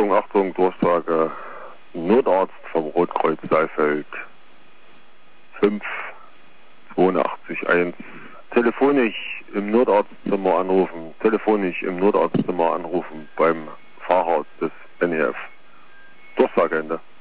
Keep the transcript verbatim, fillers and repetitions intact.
Achtung, Achtung, Durchsage, Notarzt vom Rotkreuz Saalfeld, fünf zweiundachtzig eins. Telefonisch im Notarztzimmer anrufen, telefonisch im Notarztzimmer anrufen beim Fahrarzt des N E F. Durchsageende.